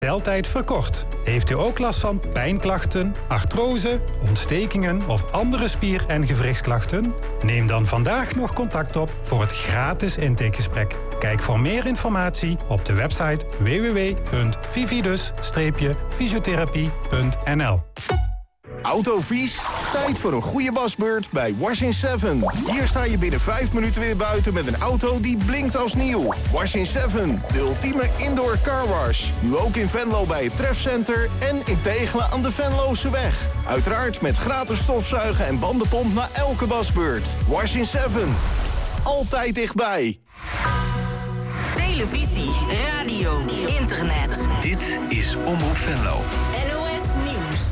Hersteltijd verkort. Heeft u ook last van pijnklachten, artrose, ontstekingen of andere spier- en gewrichtsklachten? Neem dan vandaag nog contact op voor het gratis intakegesprek. Kijk voor meer informatie op de website www.vividus-fysiotherapie.nl. Autovies? Tijd voor een goede wasbeurt bij Wash in 7. Hier sta je binnen 5 minuten weer buiten met een auto die blinkt als nieuw. Wash in 7, de ultieme indoor carwash. Nu ook in Venlo bij het Trefcenter en in Tegelen aan de Venloseweg. Uiteraard met gratis stofzuigen en bandenpomp na elke wasbeurt. Wash in 7. Altijd dichtbij. Televisie, radio, internet. Dit is Omroep Venlo. NOS Nieuws.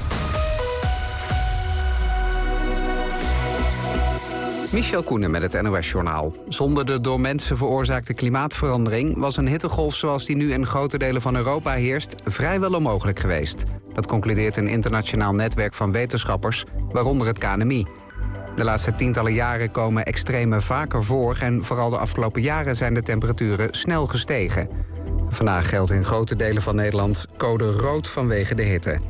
Michel Koenen met het NOS-journaal. Zonder de door mensen veroorzaakte klimaatverandering was een hittegolf zoals die nu in grote delen van Europa heerst vrijwel onmogelijk geweest. Dat concludeert een internationaal netwerk van wetenschappers, waaronder het KNMI. De laatste tientallen jaren komen extremen vaker voor en vooral de afgelopen jaren zijn de temperaturen snel gestegen. Vandaag geldt in grote delen van Nederland code rood vanwege de hitte.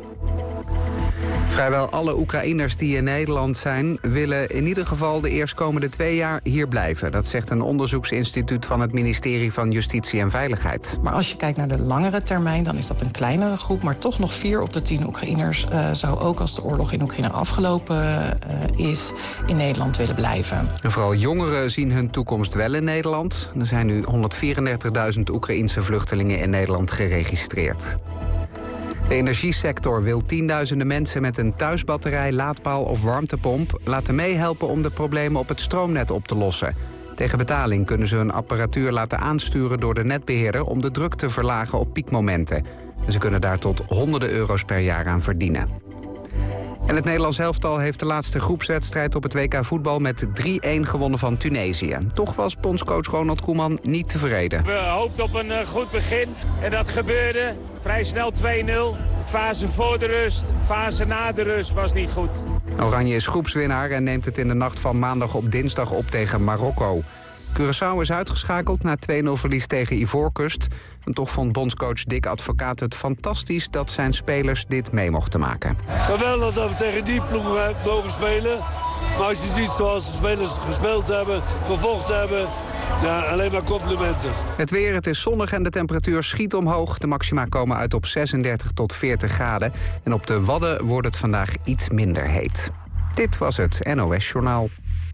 Vrijwel alle Oekraïners die in Nederland zijn willen in ieder geval de eerstkomende 2 jaar hier blijven. Dat zegt een onderzoeksinstituut van het ministerie van Justitie en Veiligheid. Maar als je kijkt naar de langere termijn, dan is dat een kleinere groep. Maar toch nog 4 op de 10 Oekraïners zou ook als de oorlog in Oekraïne afgelopen is, in Nederland willen blijven. En vooral jongeren zien hun toekomst wel in Nederland. Er zijn nu 134.000 Oekraïense vluchtelingen in Nederland geregistreerd. De energiesector wil tienduizenden mensen met een thuisbatterij, laadpaal of warmtepomp laten meehelpen om de problemen op het stroomnet op te lossen. Tegen betaling kunnen ze hun apparatuur laten aansturen door de netbeheerder om de druk te verlagen op piekmomenten. En ze kunnen daar tot honderden euro's per jaar aan verdienen. En het Nederlands elftal heeft de laatste groepswedstrijd op het WK voetbal met 3-1 gewonnen van Tunesië. Toch was bondscoach Ronald Koeman niet tevreden. We hoopten op een goed begin en dat gebeurde. Vrij snel 2-0. Fase voor de rust, fase na de rust was niet goed. Oranje is groepswinnaar en neemt het in de nacht van maandag op dinsdag op tegen Marokko. Curaçao is uitgeschakeld na 2-0 verlies tegen Ivoorkust. En toch vond bondscoach Dick Advocaat het fantastisch dat zijn spelers dit mee mochten maken. Geweldig dat we tegen die ploeg mogen spelen. Maar als je ziet zoals de spelers gespeeld hebben, gevochten hebben, ja, alleen maar complimenten. Het weer, het is zonnig en de temperatuur schiet omhoog. De maxima komen uit op 36 tot 40 graden. En op de Wadden wordt het vandaag iets minder heet. Dit was het NOS Journaal.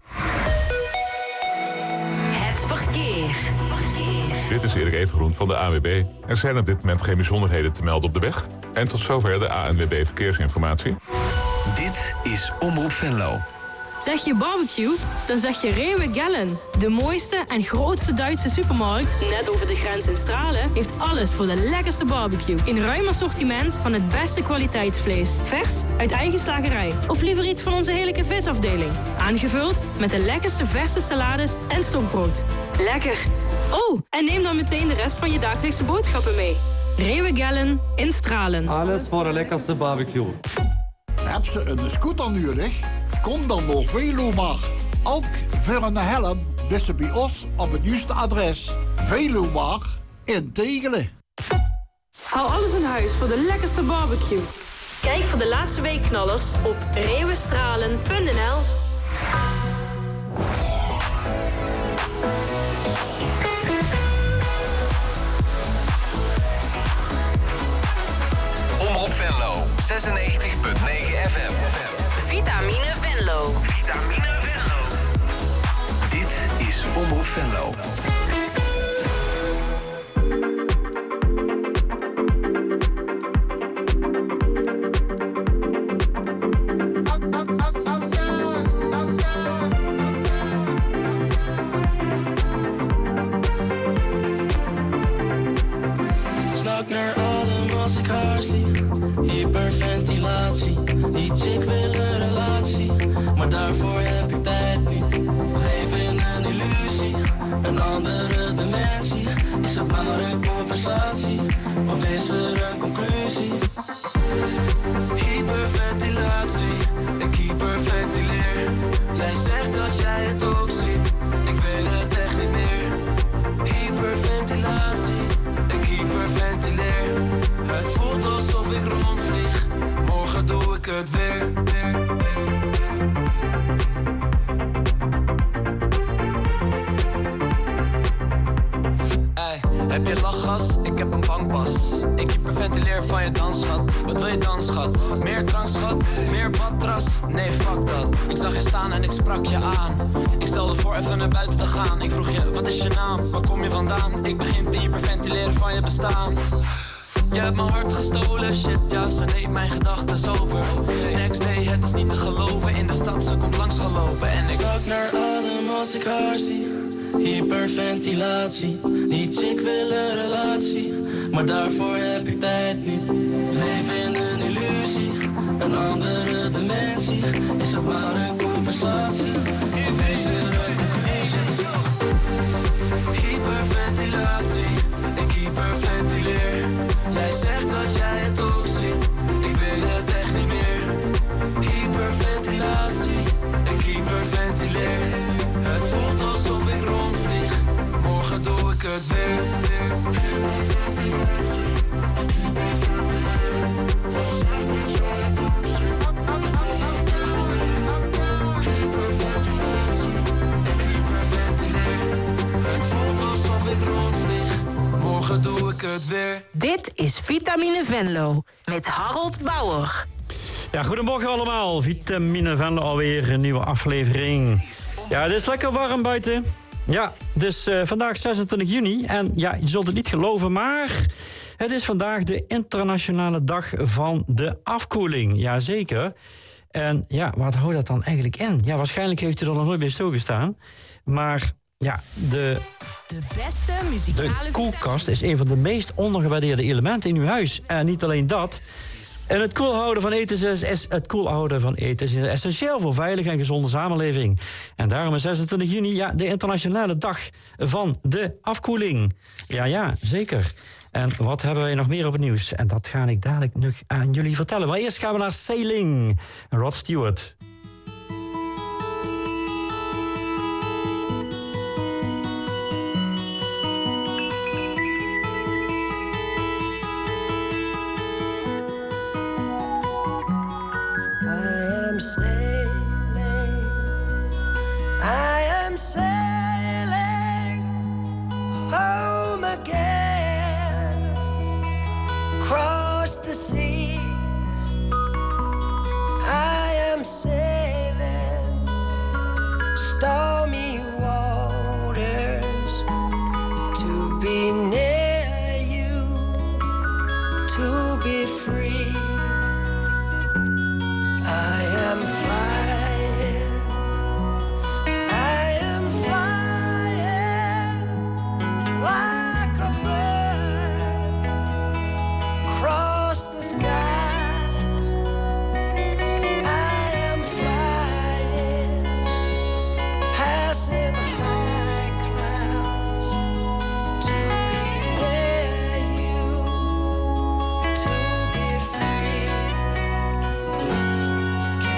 Het verkeer. Dit is Erik Evengroen van de ANWB. Er zijn op dit moment geen bijzonderheden te melden op de weg. En tot zover de ANWB Verkeersinformatie. Dit is Omroep Venlo. Zeg je barbecue, dan zeg je Rewe Gellen. De mooiste en grootste Duitse supermarkt, net over de grens in Stralen, heeft alles voor de lekkerste barbecue. In ruim assortiment van het beste kwaliteitsvlees. Vers uit eigen slagerij. Of liever iets van onze heerlijke visafdeling. Aangevuld met de lekkerste verse salades en stokbrood. Lekker! Oh, en neem dan meteen de rest van je dagelijkse boodschappen mee. Rewe Gellen in Stralen. Alles voor de lekkerste barbecue. Heb ze een scooter nodig? Kom dan naar Velomar. Ook voor een helm wist bij ons op het juiste adres. Velomar in Tegelen. Hou alles in huis voor de lekkerste barbecue. Kijk voor de laatste weekknallers op rewestralen.nl. Omroep Venlo, 96.9 FM. Vitamine Venlo. Vitamine Venlo. Dit is Omroep Venlo. Snak naar adem als ik haar zie. Hyperventilatie. Die chick wil een relatie, maar daarvoor heb ik tijd niet. Leven in een illusie, een andere dimensie. Is het maar een conversatie, of is er een conclusie? Hyperventilatie, ik hyperventileer. Jij zegt dat jij het ook ziet, ik weet het echt niet meer. Hyperventilatie, ik hyperventileer. het weer. Hey, heb je lachgas? Ik heb een bankpas. Ik hyperventileer van je dansschat. Wat wil je dan, schat? Meer drank, schat? Meer badras? Nee, fuck dat. Ik zag je staan en ik sprak je aan. Ik stelde voor even naar buiten te gaan. Ik vroeg je, wat is je naam? Waar kom je vandaan? Ik begin te hyperventileren van je bestaan. Je hebt mijn hart gestolen, shit, ja, ze neemt mijn gedachtes over. Next day, het is niet te geloven. In de stad, ze komt langs gelopen en ik stak naar adem als ik haar zie. Hyperventilatie, die chick wil een relatie, maar daarvoor heb ik tijd niet. Leef in een illusie, een andere dimensie. Is het maar een conversatie? Of is het een hyperventilatie, ik hyperventileer. Jij zegt dat jij het ook ziet, ik weet het echt niet meer. Hyperventilatie, ik hyperventileer. Het voelt alsof ik rondvlieg, morgen doe ik het weer. Doe ik het weer. Dit is Vitamine Venlo met Harold Bauer. Ja, goedemorgen allemaal. Vitamine Venlo, alweer een nieuwe aflevering. Ja, het is lekker warm buiten. Ja, dus vandaag 26 juni. En ja, je zult het niet geloven, maar het is vandaag de internationale dag van de afkoeling. Jazeker. En ja, wat houdt dat dan eigenlijk in? Ja, waarschijnlijk heeft u er nog nooit bij stilgestaan. Maar ja, de beste muzikale de koelkast is een van de meest ondergewaardeerde elementen in uw huis. En niet alleen dat. En het koelhouden van eten is essentieel voor veilige en gezonde samenleving. En daarom is 26 juni ja, de internationale dag van de afkoeling. Ja, zeker. En wat hebben wij nog meer op het nieuws? En dat ga ik dadelijk nog aan jullie vertellen. Maar eerst gaan we naar Sailing. Rod Stewart. I am sailing home again, across the sea. I am sailing stormy waters to be near you, to be free. I am flying, I am flying like a bird across the sky. I am flying, passing high clouds to be near you, to be free.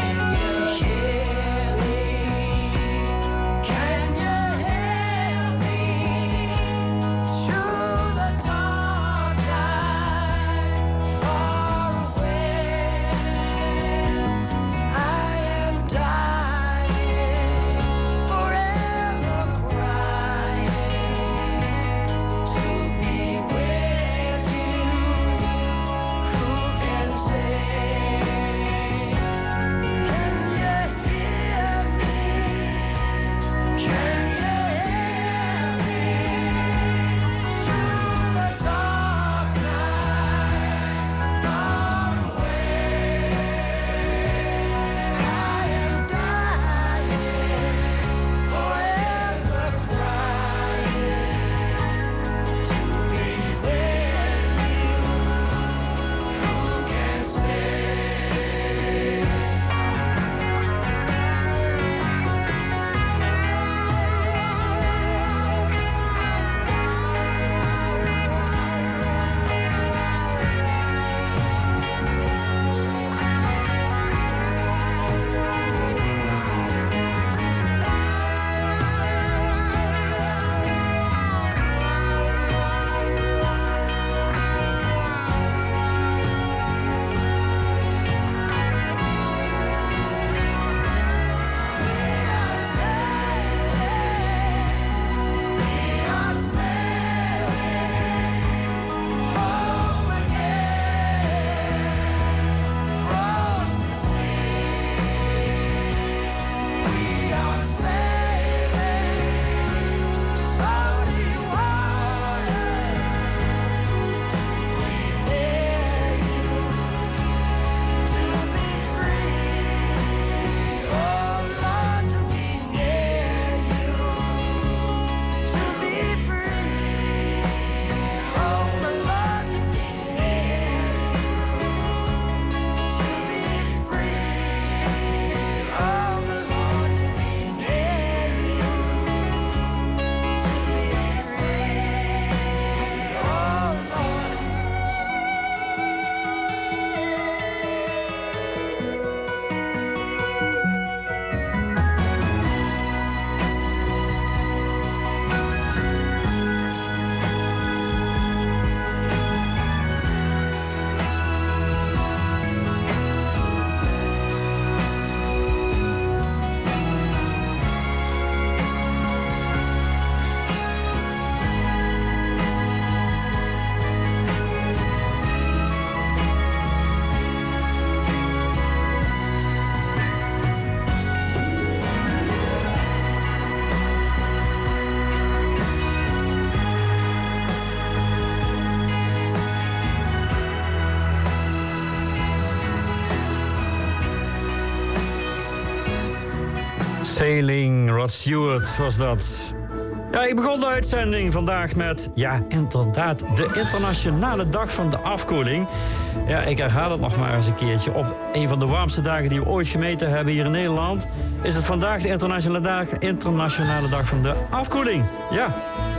Sailing, Rod Stewart was dat. Ja, ik begon de uitzending vandaag met, ja, inderdaad, de internationale dag van de afkoeling. Ja, ik herhaal het nog maar eens een keertje. Op een van de warmste dagen die we ooit gemeten hebben hier in Nederland, is het vandaag de internationale dag van de afkoeling. Ja.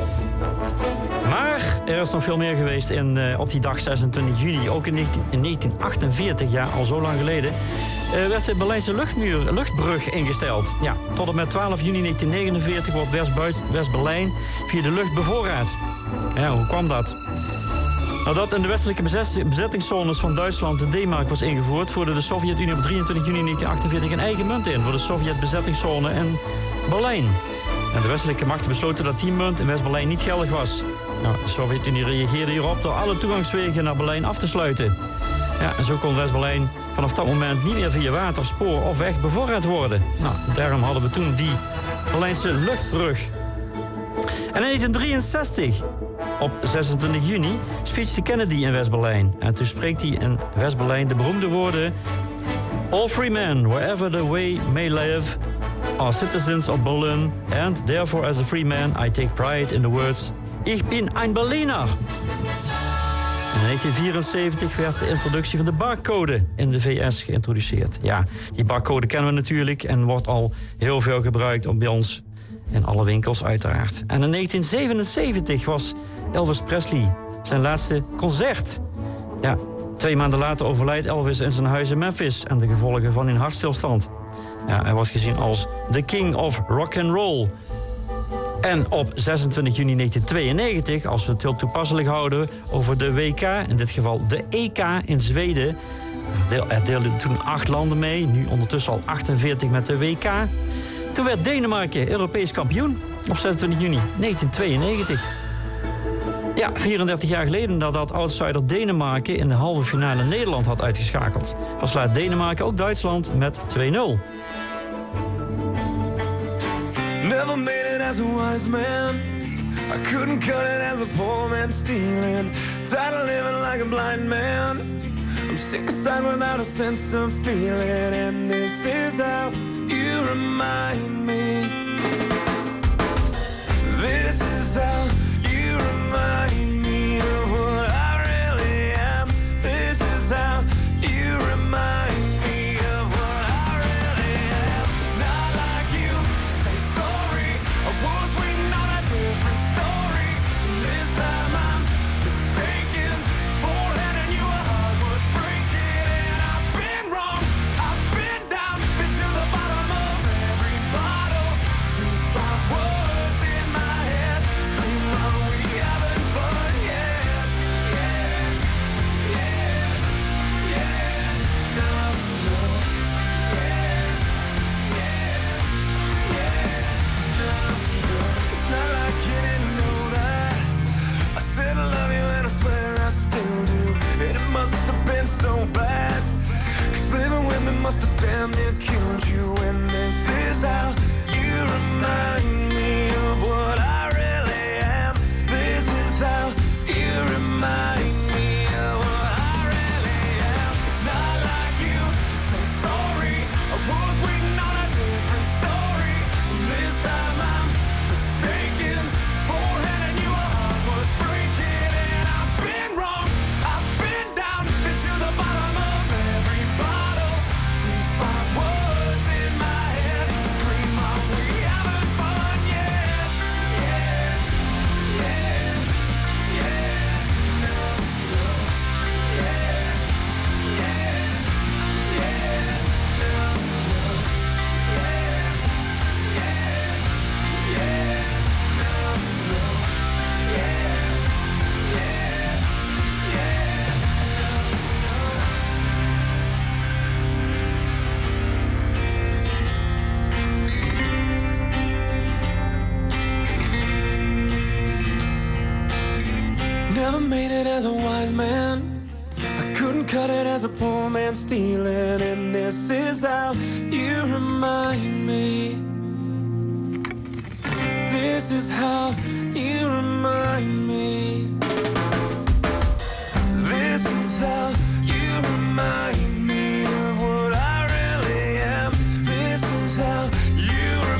Maar er is nog veel meer geweest op die dag 26 juni. Ook in 1948, ja, al zo lang geleden, werd de Berlijnse luchtbrug ingesteld. Ja, tot en met 12 juni 1949 wordt West-Berlijn via de lucht bevoorraad. Ja, hoe kwam dat? Nadat in de westelijke bezettingszones van Duitsland en Denemarken was ingevoerd, voerde de Sovjet-Unie op 23 juni 1948 een eigen munt in voor de Sovjet-bezettingszone en Berlijn. En de westelijke machten besloten dat die munt in West-Berlijn niet geldig was. Nou, de Sovjet-Unie reageerde hierop door alle toegangswegen naar Berlijn af te sluiten. Ja, en zo kon West-Berlijn vanaf dat moment niet meer via water, spoor of weg bevoorraad worden. Nou, daarom hadden we toen die Berlijnse luchtbrug. En in 1963, op 26 juni, speechte Kennedy in West-Berlijn. En toen spreekt hij in West-Berlijn de beroemde woorden: All free men, wherever the way may live, are citizens of Berlin, and therefore as a free man I take pride in the words Ich bin ein Berliner. In 1974 werd de introductie van de barcode in de VS geïntroduceerd. Ja, die barcode kennen we natuurlijk en wordt al heel veel gebruikt bij ons in alle winkels uiteraard. En in 1977 was Elvis Presley zijn laatste concert. Ja, 2 maanden later overlijdt Elvis in zijn huis in Memphis aan de gevolgen van een hartstilstand. Ja, hij wordt gezien als de king of rock and roll. En op 26 juni 1992, als we het heel toepasselijk houden over de WK, in dit geval de EK in Zweden. Er deelden toen 8 landen mee, nu ondertussen al 48 met de WK. Toen werd Denemarken Europees kampioen op 26 juni 1992. Ja, 34 jaar geleden nadat outsider Denemarken in de halve finale Nederland had uitgeschakeld, verslaat Denemarken ook Duitsland met 2-0. Never made it as a wise man. I couldn't cut it as a poor man stealing. Tired of living like a blind man. I'm sick aside without a sense of feeling. And this is how you remind me. This is how you remind me of what I really am. This is how you remind me of what I really am. It's not like you to say sorry. I was waiting on a different story. This time I'm mistaken for handing you a heart worth breaking. And I've been wrong, I've been down, been to the bottom of every bottle. These 5 words in my head scream, are we having fun yet? Yeah, yeah, yeah, no, no, yeah, yeah, yeah, no, no. It's not like you didn't know that. I said I love you and I swear I still do. And it must have been so bad, 'cause living with me must have damn near killed you. And this is how you remind me of what I really am. This is how you remind me of what I really am. It's not like you to say sorry. I was waiting on a different story. This time I'm mistaken for handing you a heart worth breaking. And I've been wrong, I've been down, been to the bottom of every bottle. These 5 words in my head scream, are we having fun yet? Yeah, yeah, yeah, no, no, yeah, yeah, yeah, no, no, yeah, yeah, yeah, no, no, yeah, Never made it as a wise man. I couldn't cut it as a poor man stealing. And this is how you remind me. This is how you remind me. This is how you remind me of what I really am. This is how you remind me.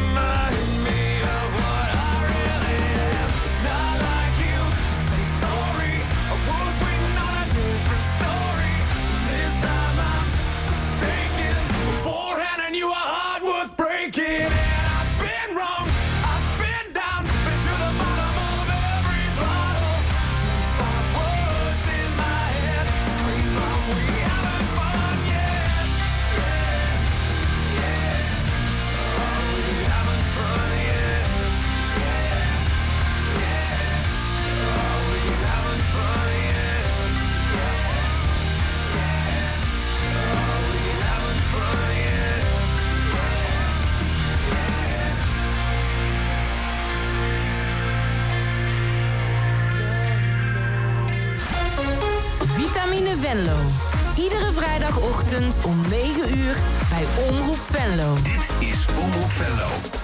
Vitamine Venlo. Iedere vrijdagochtend om 9 uur bij Omroep Venlo. Dit is Omroep Venlo.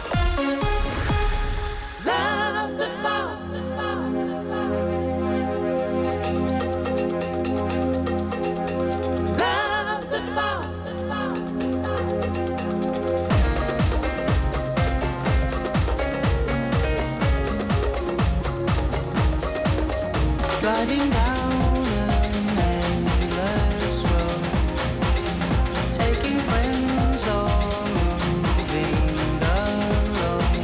Driving down an endless road, taking friends or moving alone.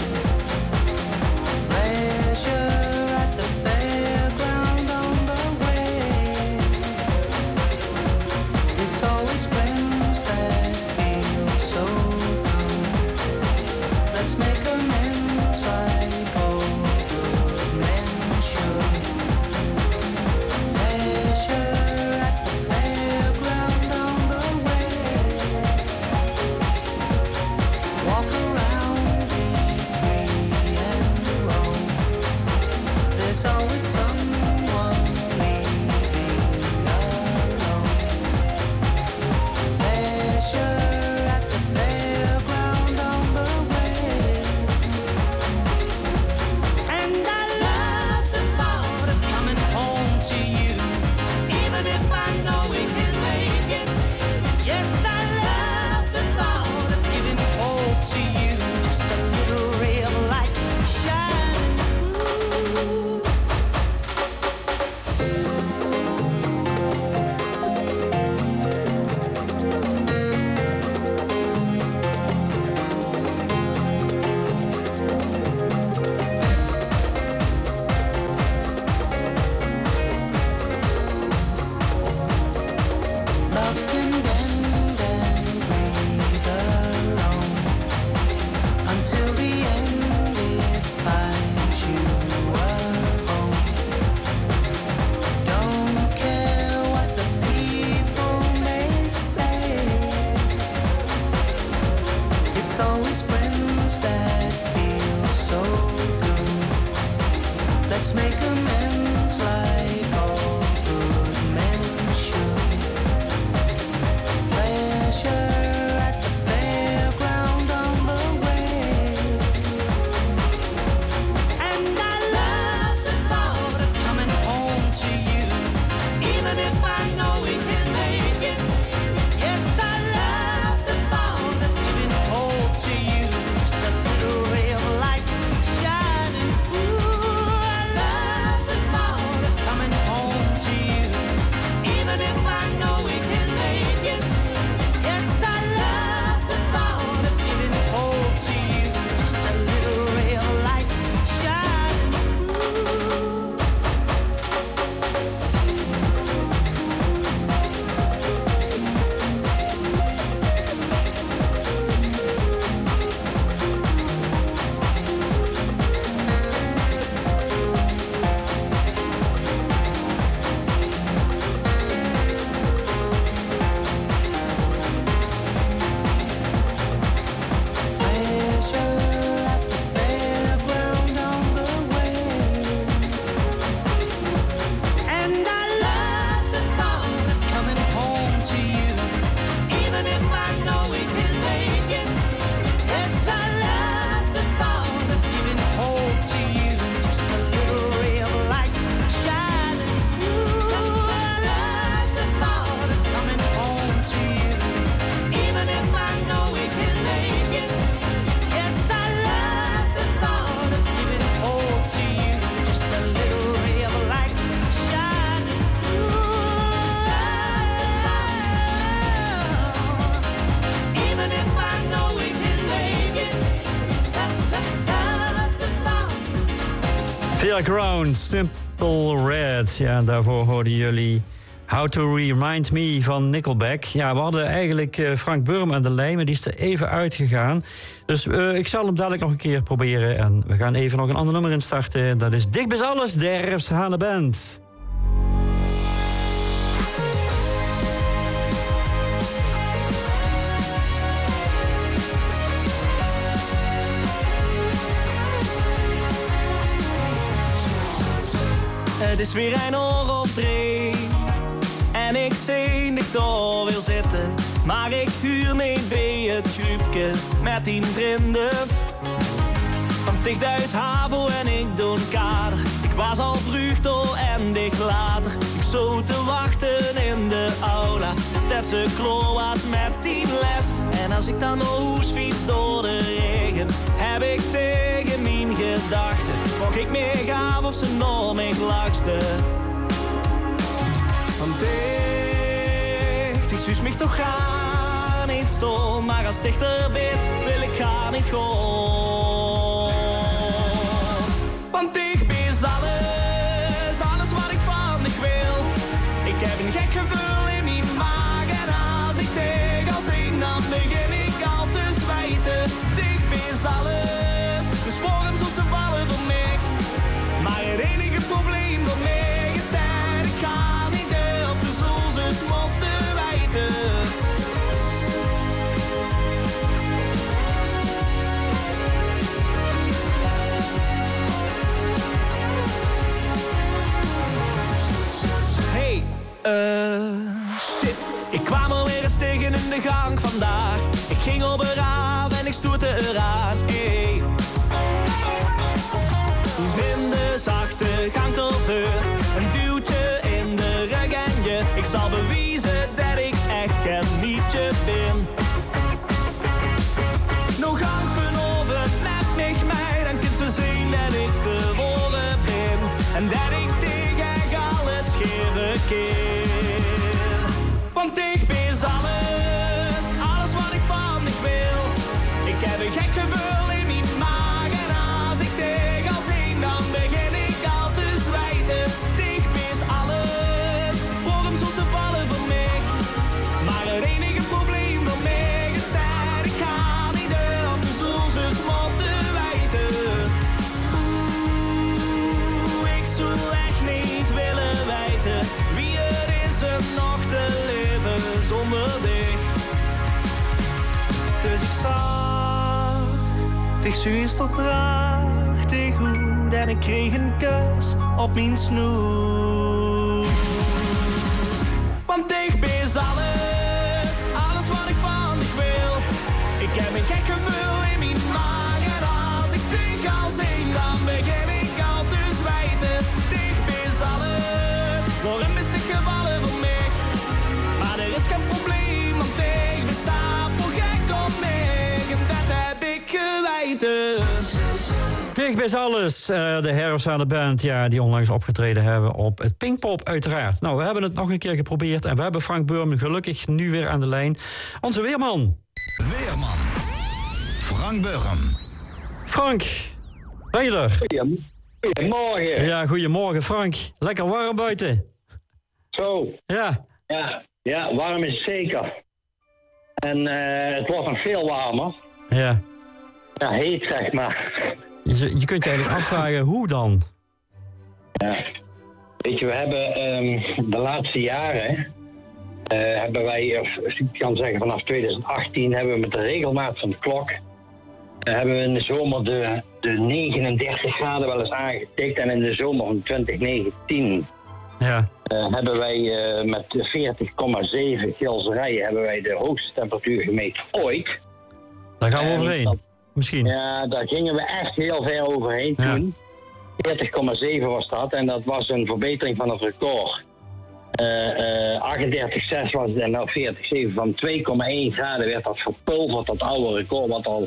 Pleasure at the fairground on the way. It's always friends that feel so good. Let's make amends like old good men should. Fairground, Simple Red. Ja, en daarvoor hoorden jullie How to Remind Me van Nickelback. Ja, we hadden eigenlijk Frank Burm aan de lijn, maar die is er even uitgegaan. Dus ik zal hem dadelijk nog een keer proberen. En we gaan even nog een ander nummer instarten. Dat is Dik Bis Alles, de Erfshane Band. Het is weer een oorlogdreef. En ik zenig door wil zitten, maar ik huur niet bij het groepje met 10 vrienden. Van Tichthuis Havo en ik doe een kader. Ik was al vroeg door en dicht later. Ik zo te wachten in de aula. Dat ze kloor was met 10 les. En als ik dan naar huis fiets door de regen, heb ik tegen mijn gedachten. Vroeg ik me gaaf of ze nog me lachte. Want ik zus mich toch gaan niet stom. Maar als dichter is, wil ik gaan niet gewoon. Want ik ben alles wat ik van ik wil. Ik heb een gek gevoel in mijn maag. En als ik tegen als zing, dan begin ik al te zwijten. Ik ben alles, de sporen zoals ze vallen voor mij. Maar het enige probleem voor mij is dat ik ga niet durf de zoel ze smot te wijten. Shit. Ik kwam alweer eens tegen in de gang vandaag. Ik ging op een raam en ik stoette eraan. Hey. In de zachte gang tot deur, een duwtje in de rug en je. Ik zal bewijzen dat ik echt geen mietje ben. Nog gaan over met mij, dan kunt ze zien dat ik te woorden ben. En dat ik tegen alles geven keer. Want ik ben alles wat ik van ik wil. Ik heb een gek gevoel in mijn maag. En als ik tegen al zing, dan begin ik al te zwijten. Ik mis alles, waarom zo ze vallen voor mij. Maar het enige probleem voor mij is dat ik ga niet durf de zoel ze smot te wijten. Ik zou echt niet willen wijten wie het is er nog te leven zonder dich. Dus ik zag dich zuster prachtig goed en ik kreeg een kus op mijn snoer. Want ik ben alles wat ik van dich wil. Ik heb een gek gevoel in mijn maag en als ik tegen al zing, dan begin ik al te zwijten. Ik ben alles, waarom is dit gevallen voor mij? Maar er is geen probleem, want ik besta voor gek op mij. En dat heb ik geweten. Dicht bij alles, de Herfst aan de band, ja, die onlangs opgetreden hebben op het Pinkpop uiteraard. Nou, we hebben het nog een keer geprobeerd en we hebben Frank Beurmen gelukkig nu weer aan de lijn. Onze weerman. Weerman. Frank Beurmen. Frank, ben je er? Goedemorgen. Ja, goedemorgen Frank. Lekker warm buiten. Zo. Ja. Ja, warm is het zeker. En het wordt nog veel warmer. Ja. Ja, heet zeg maar. Je kunt je eigenlijk afvragen, hoe dan? Ja. Weet je, we hebben de laatste jaren... hebben wij, of ik kan zeggen vanaf 2018... hebben we met de regelmaat van de klok... hebben we in de zomer de 39 graden wel eens aangetikt. En in de zomer van 2019... Ja. Hebben wij met 40,7 Gilserijen hebben wij de hoogste temperatuur gemeten ooit. Daar gaan we overheen, misschien. Ja, daar gingen we echt heel ver overheen toen. 40,7 was dat en dat was een verbetering van het record. 38,6 was het en nou 40,7 van 2,1 graden werd dat verpulverd, dat oude record wat al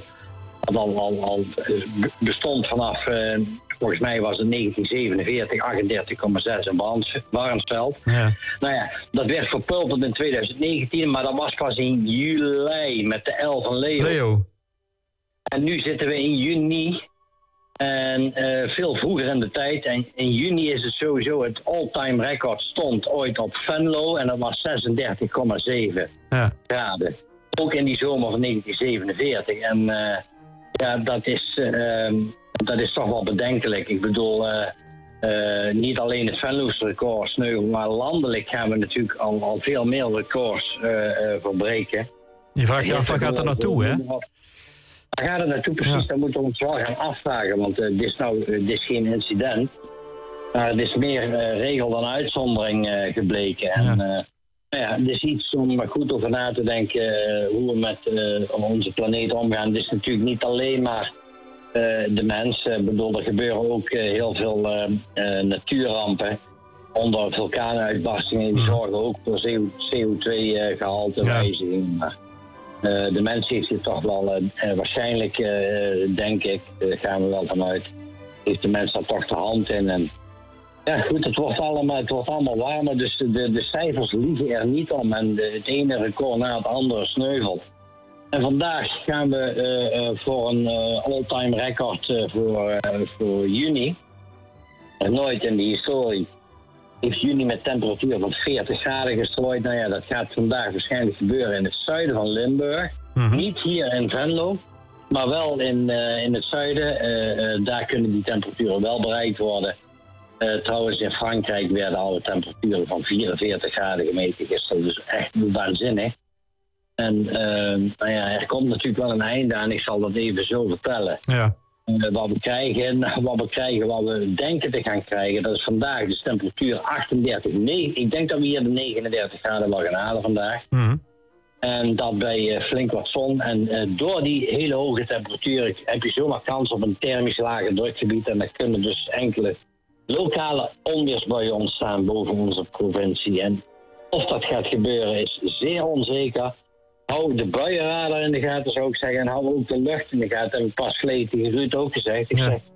bestond vanaf... volgens mij was het 1947, 38,6 in Warnsveld. Ja. Nou ja, dat werd verpulverd in 2019, maar dat was pas in juli met de 11 van Leo. En nu zitten we in juni. En veel vroeger in de tijd. En in juni is het sowieso het all-time record stond ooit op Venlo. En dat was 36,7 graden. Ook in die zomer van 1947. En ja, dat is toch wel bedenkelijk. Ik bedoel, niet alleen het Venlo's record sneuvelen, maar landelijk gaan we natuurlijk al veel meer records verbreken. Je vraagt je af, waar gaat dat naartoe, hè? Waar gaat het naartoe precies? Ja. Dan moeten we ons wel gaan afvragen, want dit is geen incident. Maar het is meer regel dan uitzondering gebleken. En Ja, het is iets om goed over na te denken hoe we met onze planeet omgaan. Het is natuurlijk niet alleen maar de mens. Ik bedoel, er gebeuren ook heel veel natuurrampen. Onder vulkaanuitbarstingen, die zorgen ook voor CO2-gehaltewijziging. Maar de mens heeft hier toch wel, waarschijnlijk denk ik, daar gaan we wel vanuit, heeft de mens daar toch de hand in. En ja goed, het wordt allemaal warmer, dus de cijfers liegen er niet om. En het ene record na het andere sneuvelt. En vandaag gaan we voor een all-time record voor juni. Nooit in de historie heeft juni met temperatuur van 40 graden gestrooid. Nou ja, dat gaat vandaag waarschijnlijk gebeuren in het zuiden van Limburg. Niet hier in Venlo, maar wel in het zuiden. Daar kunnen die temperaturen wel bereikt worden. Trouwens, in Frankrijk werden alle temperaturen van 44 graden gemeten gisteren. Dus echt waanzinnig. En er komt natuurlijk wel een einde aan. Ik zal dat even zo vertellen. Ja. Wat we denken te gaan krijgen, dat is vandaag de temperatuur 38. Ik denk dat we hier de 39 graden wel gaan halen vandaag. En dat bij flink wat zon. En door die hele hoge temperatuur heb je zomaar kans op een thermisch lage drukgebied. En dan kunnen dus enkele lokale onweersbuien ontstaan boven onze provincie. En of dat gaat gebeuren is zeer onzeker. Hou de buienradar in de gaten, zou ik zeggen. En hou ook de lucht in de gaten. Dat heb ik pas geleden tegen Ruud ook gezegd. Ik zeg,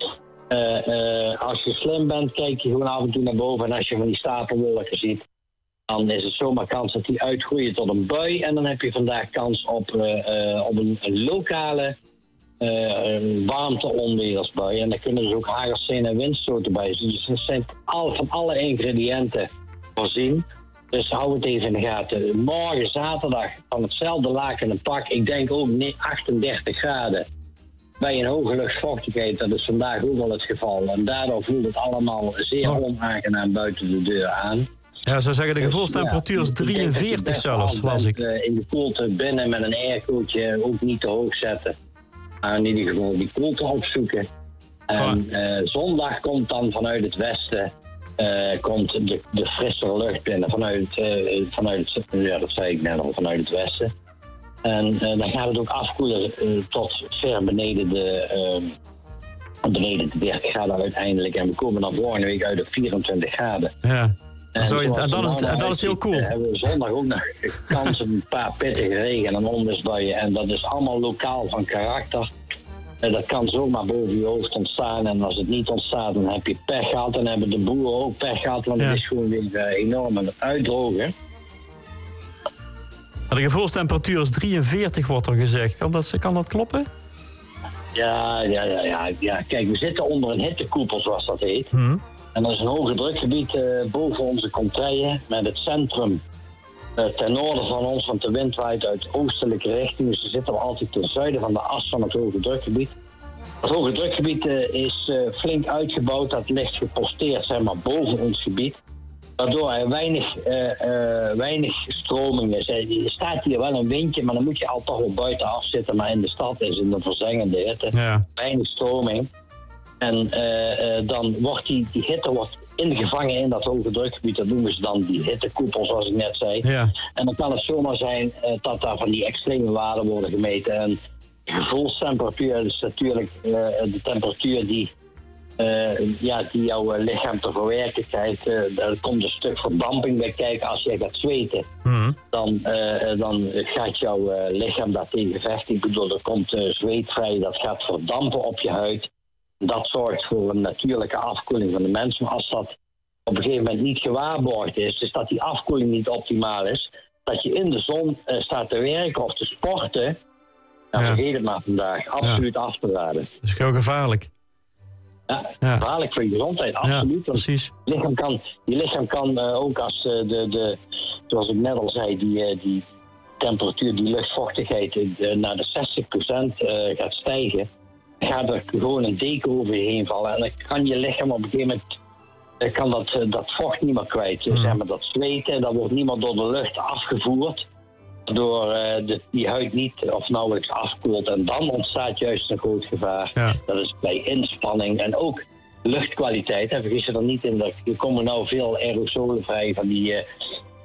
als je slim bent, kijk je gewoon af en toe naar boven. En als je van die stapelwolken ziet, dan is het zomaar kans dat die uitgroeien tot een bui. En dan heb je vandaag kans op een lokale warmte-onweersbui. En daar kunnen dus ook hagelsteen en windstoten bij. Dus het zijn van alle ingrediënten voorzien. Dus hou het even in de gaten. Morgen zaterdag van hetzelfde laken en pak. Ik denk ook 38 graden. Bij een hoge luchtvochtigheid. Dat is vandaag ook wel het geval. En daardoor voelt het allemaal zeer onaangenaam buiten de deur aan. Ja, zou zeggen, de gevoelstemperatuur is 43 zelfs, las ik. In de koelte binnen met een aircootje ook niet te hoog zetten. Maar in ieder geval die koelte opzoeken. En zondag komt dan vanuit het westen komt de frissere lucht binnen vanuit dat zei ik net al, vanuit het westen. En dan gaat het ook afkoelen tot ver beneden de 30 graden uiteindelijk. En we komen dan volgende week uit op 24 graden. Ja. En dat is heel cool. Hebben we zondag ook nog kans op een paar pittige regen en onweersbuien. En dat is allemaal lokaal van karakter. Dat kan zomaar boven je hoofd ontstaan. En als het niet ontstaat, dan heb je pech gehad. Dan hebben de boeren ook pech gehad, want het is gewoon weer enorm aan het uitdrogen. De gevoelstemperatuur is 43, wordt er gezegd. Kan dat kloppen? Ja. Kijk, we zitten onder een hittekoepel, zoals dat heet. En dat is een hoge drukgebied boven onze contraien met het centrum ten noorden van ons, want de wind waait uit oostelijke richting. Dus we zitten altijd ten zuiden van de as van het hoge drukgebied. Het hoge drukgebied is flink uitgebouwd. Dat ligt geposteerd, zeg maar, boven ons gebied. Waardoor er weinig stroming is. Er staat hier wel een windje, maar dan moet je al toch wel buitenaf zitten. Maar in de stad is het een verzengende hitte. Weinig stroming. En dan wordt die hitte ingevangen in dat hoge drukgebied. Dat noemen ze dan die hittekoepel, zoals ik net zei. Ja. En dan kan het zomaar zijn dat daar van die extreme waarden worden gemeten. En de gevoelstemperatuur is natuurlijk de temperatuur die jouw lichaam te verwerken krijgt. Er komt een stuk verdamping bij kijken. Als jij gaat zweten, dan gaat jouw lichaam daar tegen vechten. Ik bedoel, er komt zweet vrij, dat gaat verdampen op je huid. Dat zorgt voor een natuurlijke afkoeling van de mens. Maar als dat op een gegeven moment niet gewaarborgd is, dus dat die afkoeling niet optimaal is, dat je in de zon staat te werken of te sporten, dan vergeet het maar vandaag. Absoluut af te raden. Dat is heel gevaarlijk. Ja, gevaarlijk voor je gezondheid, absoluut. Ja, precies. Je lichaam kan ook als zoals ik net al zei, die temperatuur, die luchtvochtigheid naar de 60% gaat stijgen, gaat er gewoon een deken over je heen vallen. En dan kan je lichaam op een gegeven moment dat vocht niet meer kwijt. Zeg maar, dat zweten, dat wordt niet meer door de lucht afgevoerd. Waardoor die huid niet of nauwelijks afkoelt. En dan ontstaat juist een groot gevaar. Ja. Dat is bij inspanning en ook luchtkwaliteit. Vergis je er niet in. Er komen nou veel aerosolen vrij van die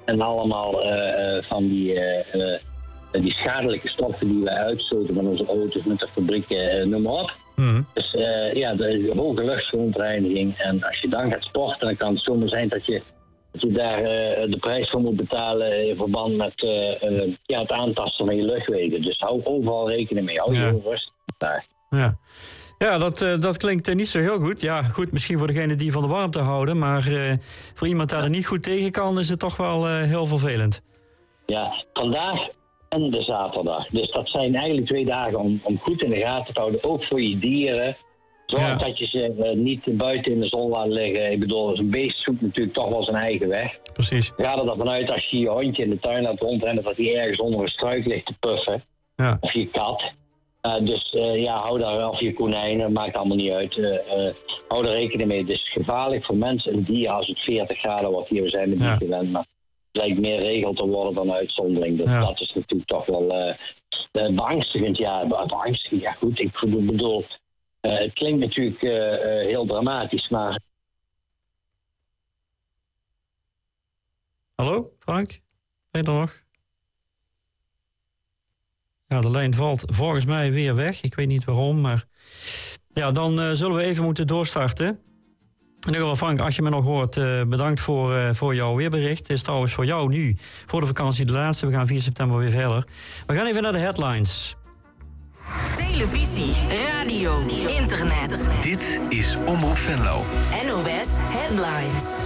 En allemaal van die schadelijke stoffen die wij uitstoten van onze auto's, met de fabrieken, noem maar op. Dus de hoge luchtverontreiniging. En als je dan gaat sporten, dan kan het zomaar zijn dat je daar de prijs voor moet betalen in verband met het aantasten van je luchtwegen. Dus hou overal rekening mee. Hou je rustig daar. Ja, dat klinkt niet zo heel goed. Ja, goed, misschien voor degene die van de warmte houden. Maar voor iemand die er niet goed tegen kan, is het toch wel heel vervelend. Ja, vandaag en de zaterdag. Dus dat zijn eigenlijk 2 dagen om goed in de gaten te houden. Ook voor je dieren. Zorg dat je ze niet buiten in de zon laat liggen. Ik bedoel, een beest zoekt natuurlijk toch wel zijn eigen weg. Precies. Ga er dan vanuit als je je hondje in de tuin laat rondrennen, dat hij ergens onder een struik ligt te puffen. Ja. Of je kat. Hou daar, of je konijnen, maakt allemaal niet uit. Hou er rekening mee. Het is gevaarlijk voor mensen en dieren als het 40 graden wordt hier. We zijn er niet gewend, maar het lijkt meer regel te worden dan uitzondering. Dus dat is natuurlijk toch wel beangstigend. Beangstigend, ja goed. Ik bedoel, het klinkt natuurlijk heel dramatisch, maar... Hallo, Frank? Ben je er nog? Ja, de lijn valt volgens mij weer weg. Ik weet niet waarom, maar... Ja, dan zullen we even moeten doorstarten. In ieder geval, Frank, als je me nog hoort, bedankt voor jouw weerbericht. Het is trouwens voor jou nu, voor de vakantie de laatste. We gaan 4 september weer verder. We gaan even naar de headlines. Televisie, radio, internet. Dit is Omroep Venlo. NOS Headlines.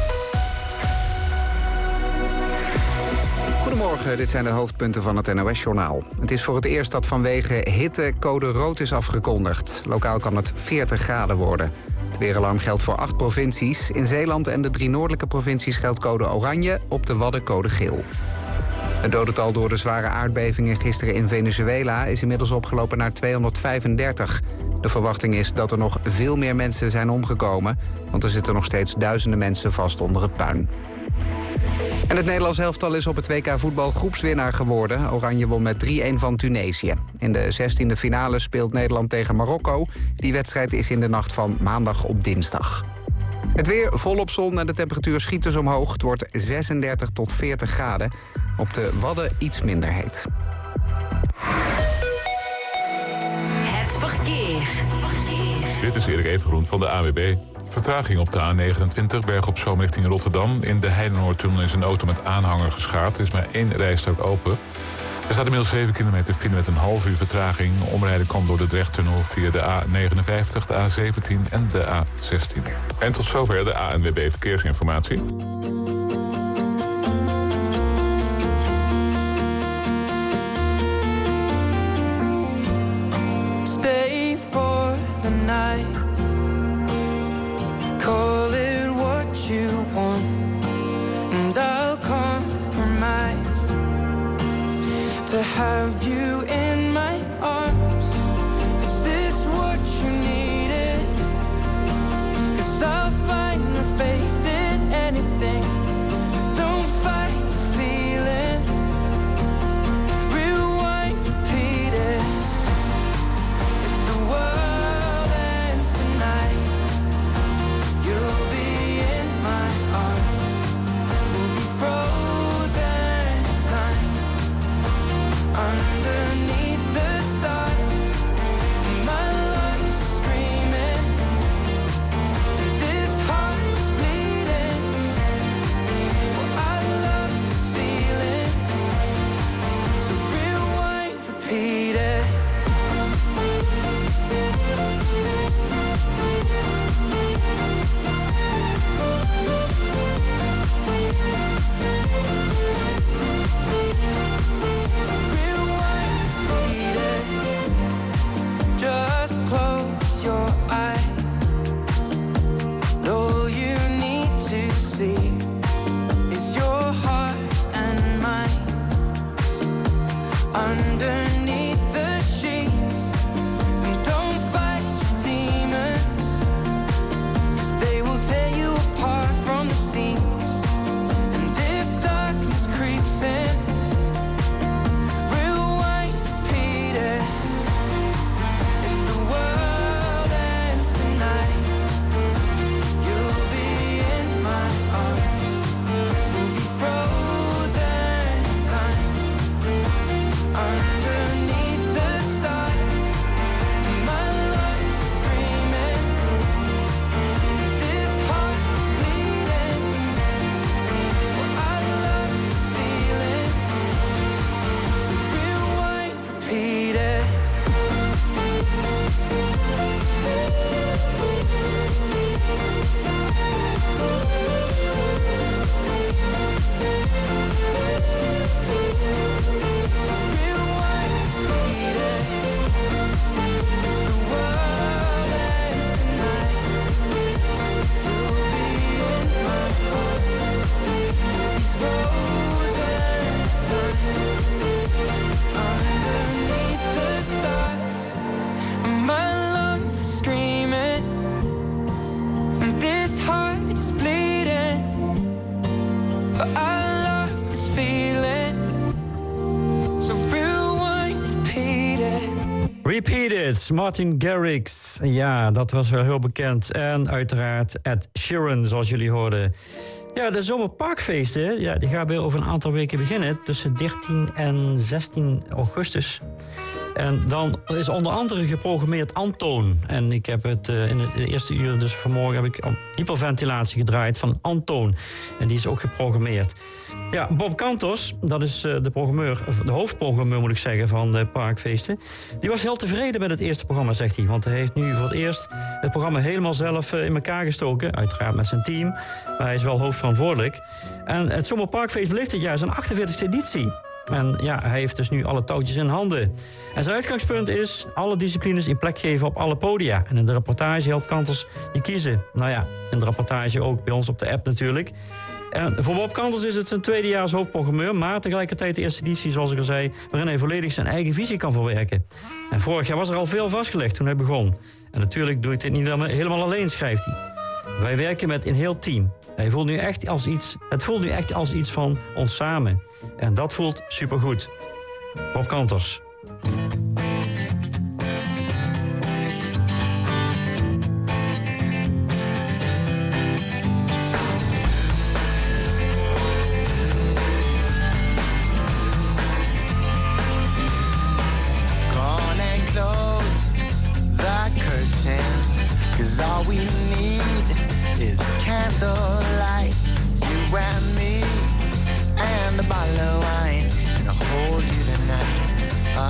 Goedemorgen, dit zijn de hoofdpunten van het NOS-journaal. Het is voor het eerst dat vanwege hitte code rood is afgekondigd. Lokaal kan het 40 graden worden. Het weeralarm geldt voor 8 provincies. In Zeeland en de 3 noordelijke provincies geldt code oranje, op de Wadden code geel. Het dodental door de zware aardbevingen gisteren in Venezuela is inmiddels opgelopen naar 235. De verwachting is dat er nog veel meer mensen zijn omgekomen, want er zitten nog steeds duizenden mensen vast onder het puin. En het Nederlands elftal is op het WK voetbal groepswinnaar geworden. Oranje won met 3-1 van Tunesië. In de 16e finale speelt Nederland tegen Marokko. Die wedstrijd is in de nacht van maandag op dinsdag. Het weer volop zon en de temperatuur schiet dus omhoog. Het wordt 36 tot 40 graden. Op de Wadden iets minder heet. Het verkeer. Dit is Erik Evengroen van de AWB. Vertraging op de A29, Berg op Zoom richting Rotterdam. In de Heidenoordtunnel is een auto met aanhanger geschaard. Er is maar 1 rijstrook open. Er staat inmiddels 7 kilometer file met een half uur vertraging. Omrijden kan door de Drechttunnel via de A59, de A17 en de A16. En tot zover de ANWB Verkeersinformatie. Stay for the night. Call it what you want, and I'll compromise to have you in my arms. Is this what you needed? 'Cause I'll find the faith in anything. Don't fight the feeling. Rewind, repeat it. If the world ends tonight, you'll be in my arms. We'll be frozen in time underneath Spirits, Martin Garrix. Ja, dat was wel heel bekend. En uiteraard Ed Sheeran, zoals jullie hoorden. Ja, de zomerparkfeesten, ja, die gaan weer over een aantal weken beginnen. Tussen 13 en 16 augustus. En dan is onder andere geprogrammeerd Antoon. En ik heb het in het eerste uur, dus vanmorgen, heb ik hyperventilatie gedraaid van Antoon. En die is ook geprogrammeerd. Ja, Bob Kantos, dat is de hoofdprogrammeur moet ik zeggen, van de parkfeesten. Die was heel tevreden met het eerste programma, zegt hij. Want hij heeft nu voor het eerst het programma helemaal zelf in elkaar gestoken. Uiteraard met zijn team, maar hij is wel hoofdverantwoordelijk. En het Zomerparkfeest beleeft dit jaar zijn 48e editie. En ja, hij heeft dus nu alle touwtjes in handen. En zijn uitgangspunt is alle disciplines in plek geven op alle podia. En in de reportage helpt Kantos je kiezen. Nou ja, in de reportage ook bij ons op de app natuurlijk. En voor Bob Kantos is het zijn tweedejaars hoofdprogrammeur, maar tegelijkertijd de eerste editie, zoals ik al zei, waarin hij volledig zijn eigen visie kan verwerken. En vorig jaar was er al veel vastgelegd toen hij begon. En natuurlijk doe ik dit niet helemaal alleen, schrijft hij. Wij werken met een heel team. Het voelt nu echt als iets van ons samen. En dat voelt supergoed. Bob Kantos. All we need is candlelight, you and me, and a bottle of wine, and I'll hold you tonight.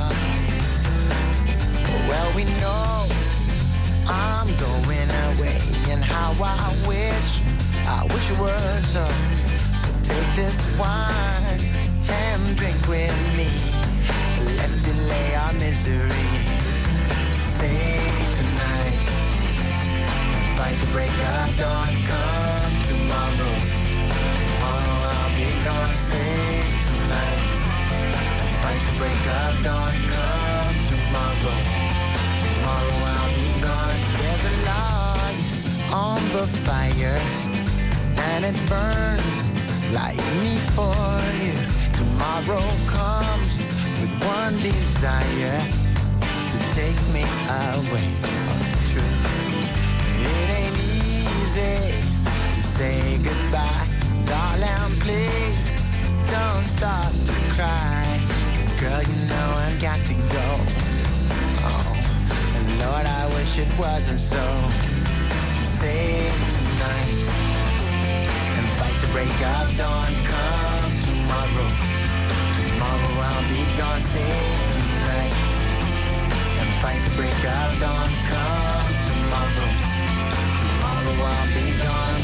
Well, we know I'm going away, and how I wish it were so. So take this wine and drink with me. Let's delay our misery. Say tonight. Fight the break of dawn, come tomorrow. Tomorrow I'll be gone, sing tonight. Fight the break of dawn, come tomorrow. Tomorrow I'll be gone. There's a log on the fire, and it burns like me for you. Tomorrow comes with one desire, to take me away from the truth. It ain't easy to say goodbye. Darling, please don't start to cry. 'Cause girl, you know I've got to go. Oh, and Lord, I wish it wasn't so. Save tonight and fight the break of dawn. Come tomorrow. Tomorrow I'll be gone. Save tonight and fight the break of dawn. Come tomorrow. I'll be gone.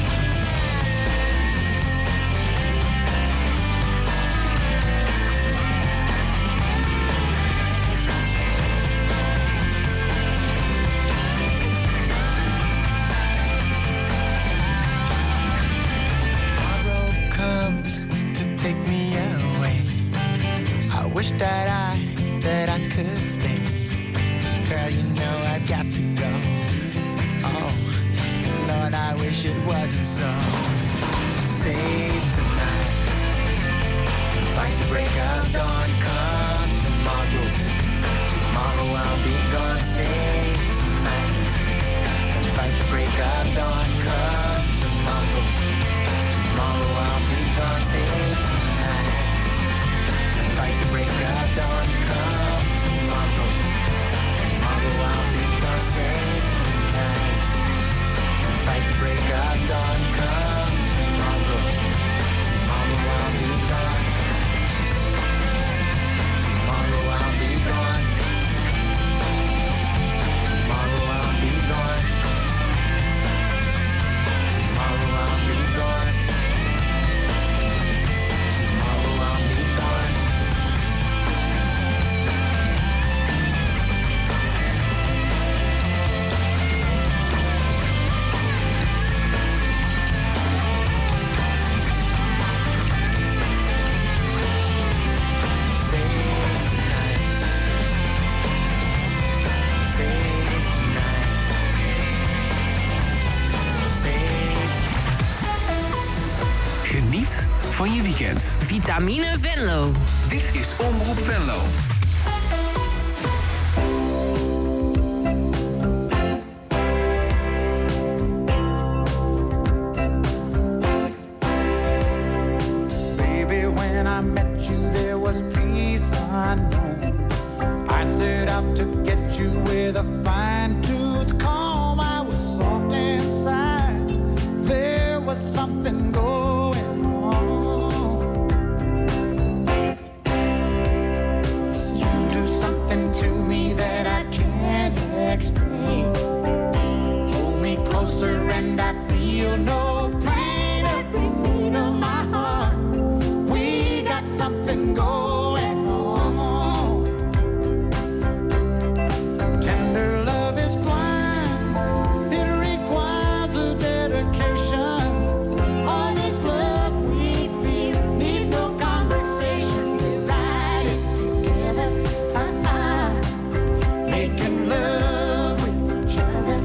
Tomorrow comes to take me away. I wish that I could stay. Girl, you know I've got to go. Oh, Lord, I wish it wasn't so. Save tonight and fight the break of dawn. Come tomorrow. Tomorrow I'll be gone. Save tonight and fight the break of dawn. Come tomorrow. Tomorrow I'll be gone. Save tonight and fight the break of dawn. Come tomorrow. Tomorrow I'll be gone. Save tonight. Fight the break of dawn, come tomorrow. Tomorrow I'll be gone. Tomorrow I'll be gone. Tomorrow I'll be gone. Tomorrow I'll be gone. Tomorrow I'll be gone. Geniet van je weekend. Vitamine Venlo. Dit is Omroep Venlo. unknown. I set out to get you with a fine-tooth comb. I was soft inside. There was something going on. You do something to me that I can't explain. Hold me closer and I feel no pain. Every beat of my heart, we got something going on. Tender love is blind, it requires a dedication. All this love we feel needs no conversation. We ride it together, making love with each other.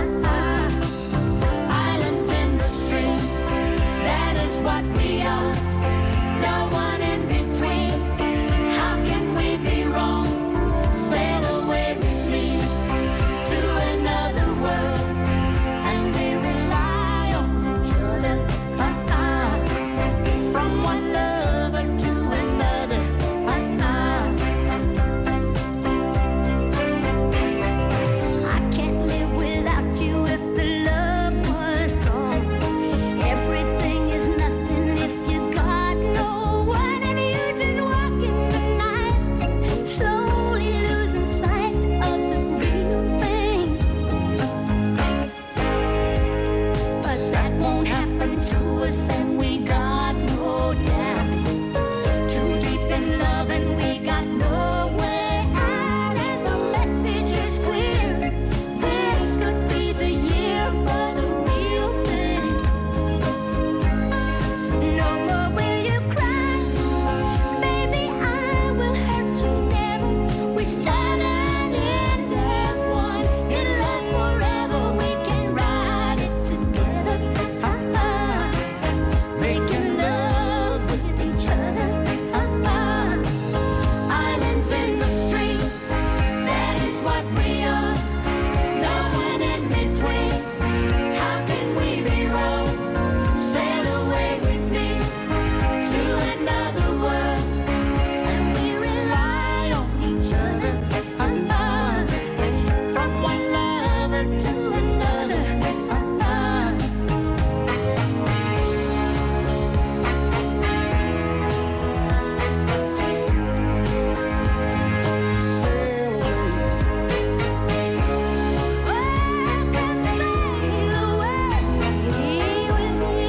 Islands in the stream, that is what we are. No one in between. How can we be wrong? Sail away with me to another world, and we rely on each other. From one lover to another. I can't live without you if the love was gone. Everything is nothing if you got no one, and you did walk in the night, slowly losing sight of the real thing. But that won't happen to us, and we got no doubt. Too deep in love, and we got no way out, and the message is clear. This could be the year for the real thing. No more will you cry, baby, I will hurt you never. We start and end as one, in love forever. We can ride it together, making love with each other. Islands in the stream, that is what we are. No one in between. How can we be wrong? Sail away with me to another world, and we rely on each other. From one lover to another. Sail away. Welcome, sail away with me.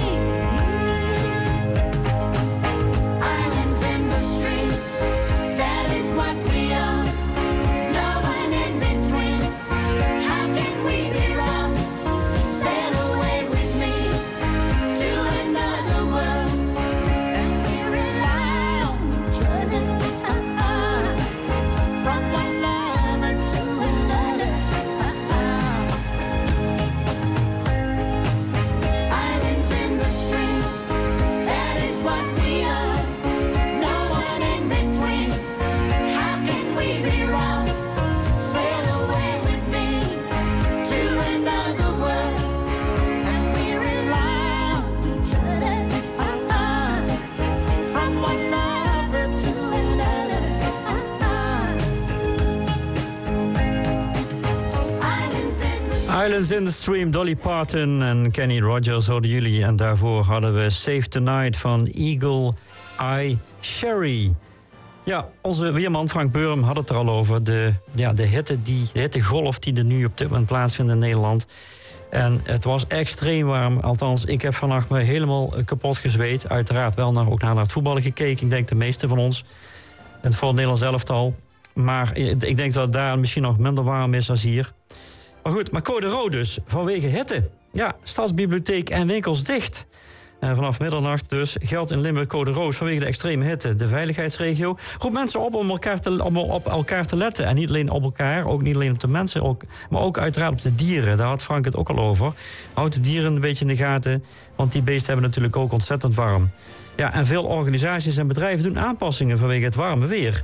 Islands in the stream, that is what we are. No one in between. How can we be wrong? Sail away with me to another world, and we rely on each other. From one lover to another. Islands in the stream, that is what we are. No one in between. How can we be wrong? Sail away with me to another world, and we rely on each other. From one lover to another. Islands in the Stream, Dolly Parton en Kenny Rogers hoorden jullie. En daarvoor hadden we Save Tonight van Eagle Eye Cherry. Ja, onze weerman Frank Beurum had het er al over. De hittegolf die er nu op dit moment plaatsvindt in Nederland. En het was extreem warm. Althans, ik heb vannacht me helemaal kapot gezweet. Uiteraard wel ook naar het voetballen gekeken. Ik denk de meeste van ons. En voor het Nederlands elftal. Maar ik denk dat het daar misschien nog minder warm is dan hier. Maar goed, maar code rood dus, vanwege hitte. Ja, stadsbibliotheek en winkels dicht. Vanaf middernacht dus geldt in Limburg code rood vanwege de extreme hitte. De veiligheidsregio roept mensen op om op elkaar te letten. En niet alleen op elkaar, ook niet alleen op de mensen, maar ook uiteraard op de dieren. Daar had Frank het ook al over. Houd de dieren een beetje in de gaten, want die beesten hebben natuurlijk ook ontzettend warm. Ja, en veel organisaties en bedrijven doen aanpassingen vanwege het warme weer.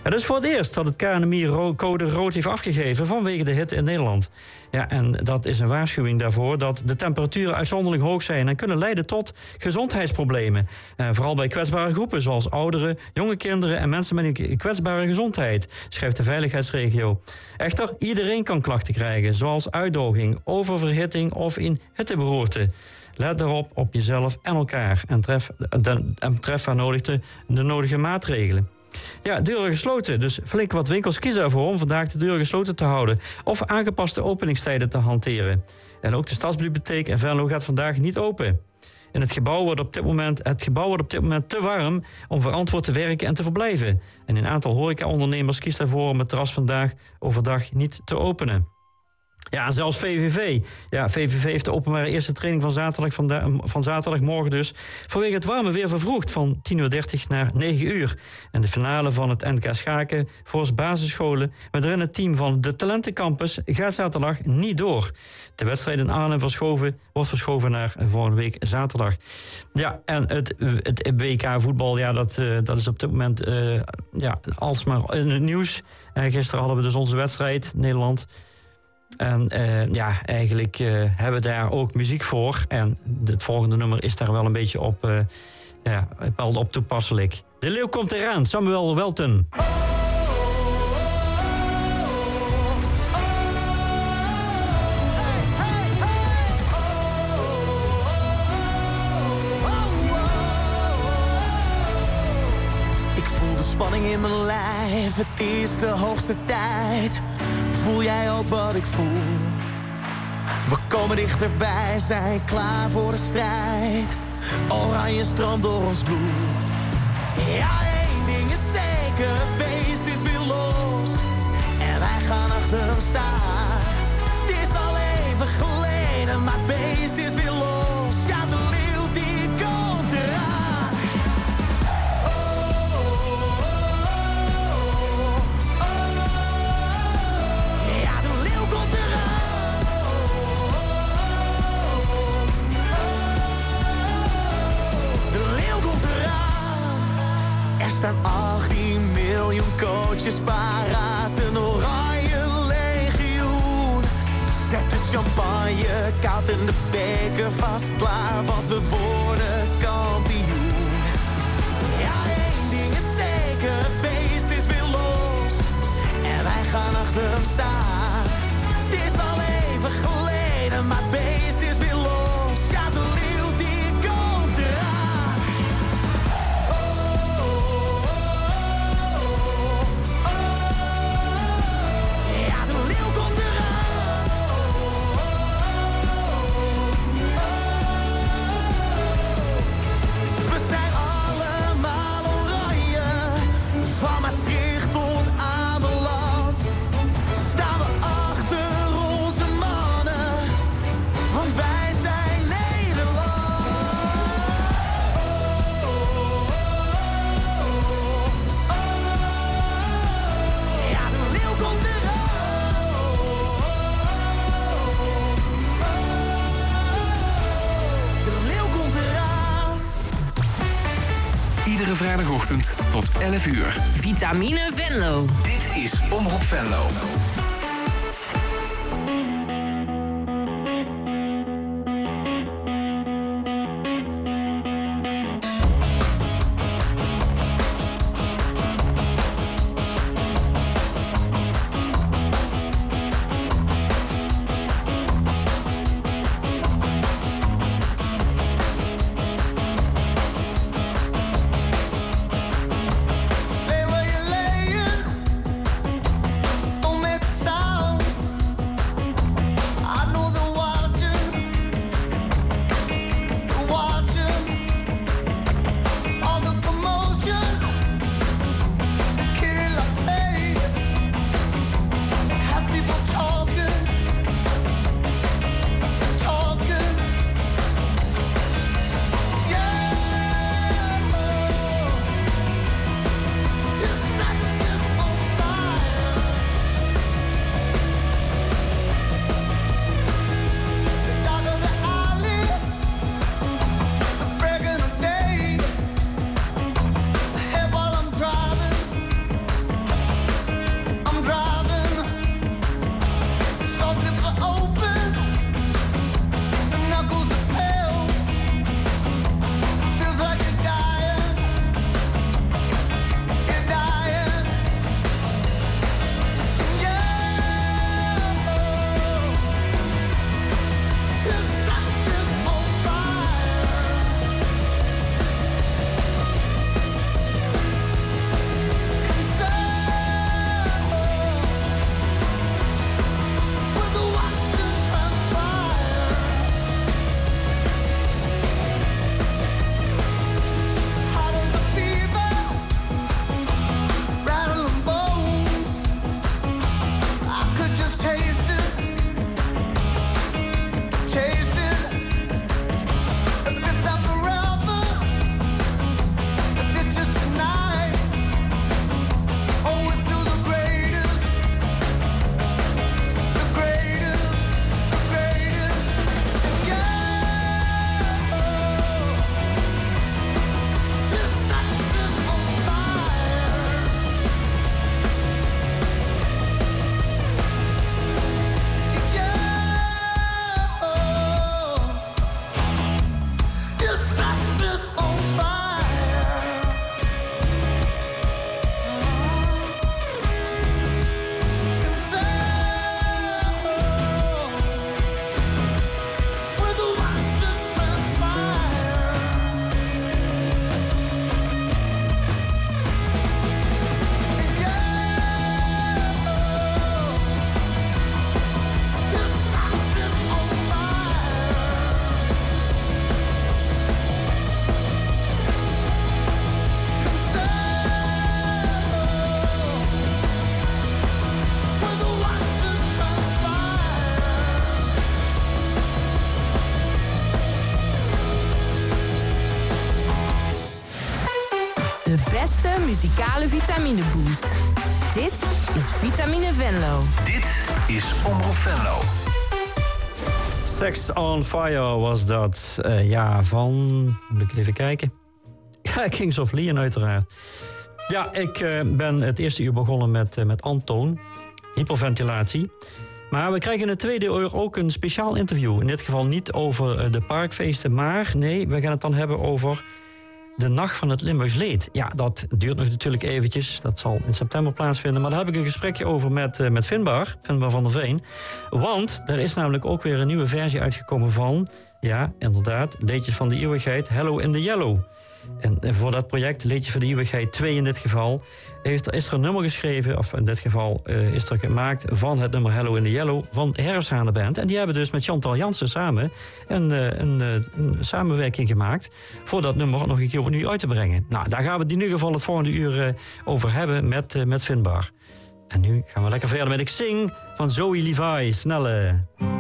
Het is voor het eerst dat het KNMI code rood heeft afgegeven vanwege de hitte in Nederland. Ja, en dat is een waarschuwing daarvoor dat de temperaturen uitzonderlijk hoog zijn en kunnen leiden tot gezondheidsproblemen. Vooral bij kwetsbare groepen zoals ouderen, jonge kinderen en mensen met een kwetsbare gezondheid, schrijft de veiligheidsregio. Echter, iedereen kan klachten krijgen, zoals uitdroging, oververhitting of in hitteberoerte. Let daarop op jezelf en elkaar en tref waar nodig de nodige maatregelen. Ja, deuren gesloten, dus flink wat winkels kiezen ervoor om vandaag de deuren gesloten te houden of aangepaste openingstijden te hanteren. En ook de Stadsbibliotheek in Venlo gaat vandaag niet open. En het gebouw wordt op dit moment te warm om verantwoord te werken en te verblijven. En een aantal horecaondernemers kiest ervoor om het terras vandaag overdag niet te openen. Ja, en zelfs VVV. Ja, VVV heeft de openbare eerste training van zaterdagmorgen dus vanwege het warme weer vervroegd van 10:30 naar 9:00. En de finale van het NK Schaken voor basisscholen, met erin het team van de Talentencampus, gaat zaterdag niet door. De wedstrijd in Arnhem wordt verschoven naar volgende week zaterdag. Ja, en het WK voetbal, ja, dat is op dit moment alsmaar in het nieuws. Gisteren hadden we dus onze wedstrijd, Nederland. En eigenlijk hebben we daar ook muziek voor. En het volgende nummer is daar wel een beetje op toepasselijk. De leeuw komt eraan, Samuel Welten. Ik voel de spanning in mijn lijf, het is de hoogste tijd. Voel jij ook wat ik voel? We komen dichterbij, zijn klaar voor de strijd. Oranje stroomt door ons bloed. Ja, één ding is zeker, het beest is weer los. En wij gaan achter hem staan. Het is al even geleden, maar het beest is weer los. Ja, de leeuw die komt eraan. Er staan 18 miljoen coaches paraat, een oranje legioen. Zet de champagne koud en de beker vast klaar, want we worden kampioen. Ja, één ding is zeker, het beest is weer los. En wij gaan achter hem staan. Het is al even geleden, maar het beest is weer los. Ja, de leeuw die komt eraan. Van Maastricht tot Ameland staan we achter onze mannen, want wij zijn Nederland. Ja, de leeuw komt eraan. De leeuw komt eraan. Iedere vrijdagochtend tot 11 uur. Vitamine Venlo. Dit is Omroep Venlo. Leeuwen je leeuwen, om met muzikale vitamineboost. Dit is Vitamine Venlo. Dit is Omroep Venlo. Sex on Fire was dat. Van... Moet ik even kijken. Ja, Kings of Leon uiteraard. Ja, ik ben het eerste uur begonnen met Antoon. Hyperventilatie. Maar we krijgen in het tweede uur ook een speciaal interview. In dit geval niet over de parkfeesten, maar nee, we gaan het dan hebben over de Nacht van het Limburgs Leed. Ja, dat duurt nog natuurlijk eventjes. Dat zal in september plaatsvinden. Maar daar heb ik een gesprekje over met Finbar van der Veen. Want er is namelijk ook weer een nieuwe versie uitgekomen van... ja, inderdaad, Liedjes van de Eeuwigheid, Hello in the Yellow. En voor dat project, Liedjes van de Eeuwigheid 2 in dit geval... is er een nummer geschreven, of in dit geval is er gemaakt... van het nummer Hello in the Yellow van Herfsthane Band. En die hebben dus met Chantal Jansen samen een samenwerking gemaakt... voor dat nummer nog een keer opnieuw uit te brengen. Nou, daar gaan we het in ieder geval het volgende uur over hebben met Finbar. En nu gaan we lekker verder met Ik Zing van Zoe Levi. Snelle...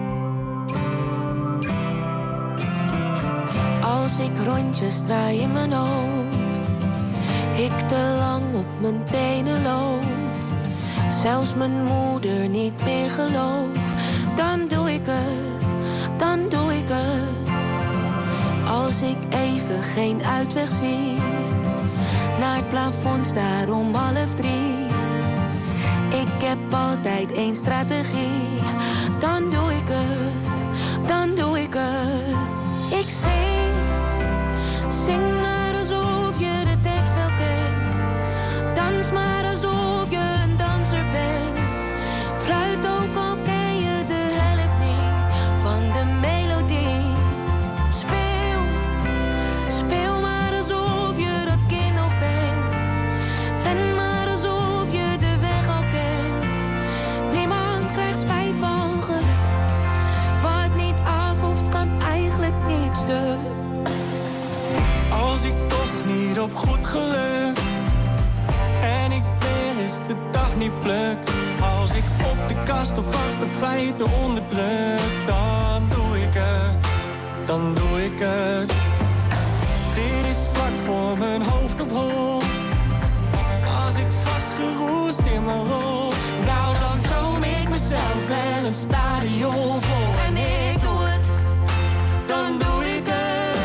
Als ik rondjes draai in mijn hoofd, ik te lang op mijn tenen loop, zelfs mijn moeder niet meer gelooft, dan doe ik het. Als ik even geen uitweg zie, naar het plafond staar om 2:30. Ik heb altijd één strategie, dan doe ik het. Ik zing maar alsof je de tekst wel kent. Dans maar alsof je een danser bent. Fluit ook al ken je de helft niet van de melodie. Speel maar alsof je dat kind nog bent. Ren maar alsof je de weg al kent. Niemand krijgt spijt van geluk. Wat niet af hoeft kan eigenlijk niet stuk. Als ik toch niet op goed geluk en ik weer eens de dag niet pluk. Als ik op de kast of achter feiten onderdruk, dan doe ik het. Dit is vlak voor mijn hoofd op hol. Als ik vastgeroest in mijn rol, nou dan droom ik mezelf wel een stadion vol. En ik doe het, dan doe ik het.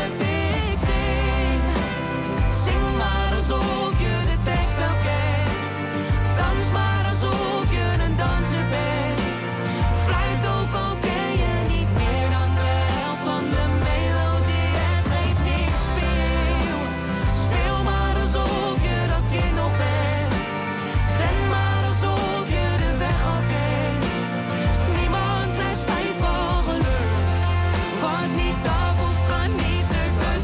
Alsof je de tekst wel kent. Dans maar alsof je een danser bent. Fluit ook al ken je niet meer dan de helft van de melodie. Het geeft niet, speel maar alsof je dat kind nog bent. Ren maar alsof je de weg al kent. Niemand krijgt spijt van geluk. Wat niet af of kan niet stuk, dus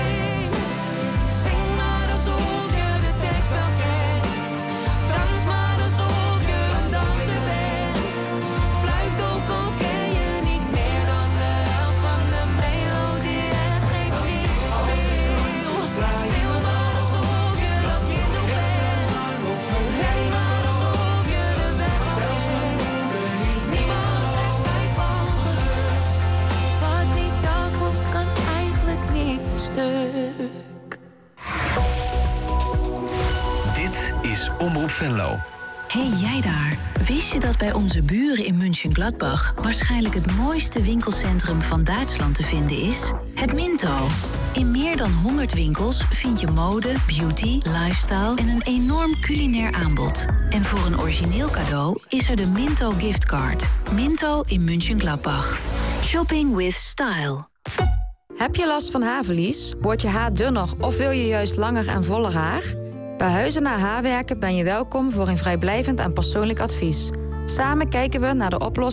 zing maar alsof je de tekst wel kent. Dans maar alsof je een danser bent. Fluit ook al ken je niet meer dan de helft van de melodie. Het geeft niet, speel maar alsof je dat kind nog bent. Ren maar alsof je de weg al kent. Niemand krijgt spijt van geluk. Wat niet af hoeft kan eigenlijk niet stuk. Dit is Omroep Venlo. Hey jij daar, wist je dat bij onze buren in München-Gladbach waarschijnlijk het mooiste winkelcentrum van Duitsland te vinden is? Het Minto. In meer dan 100 winkels vind je mode, beauty, lifestyle en een enorm culinair aanbod. En voor een origineel cadeau is er de Minto giftcard. Minto in München-Gladbach. Shopping with style. Heb je last van haarverlies? Wordt je haar dunner of wil je juist langer en voller haar? Bij Huizen naar Haarwerken ben je welkom voor een vrijblijvend en persoonlijk advies. Samen kijken we naar de oplossing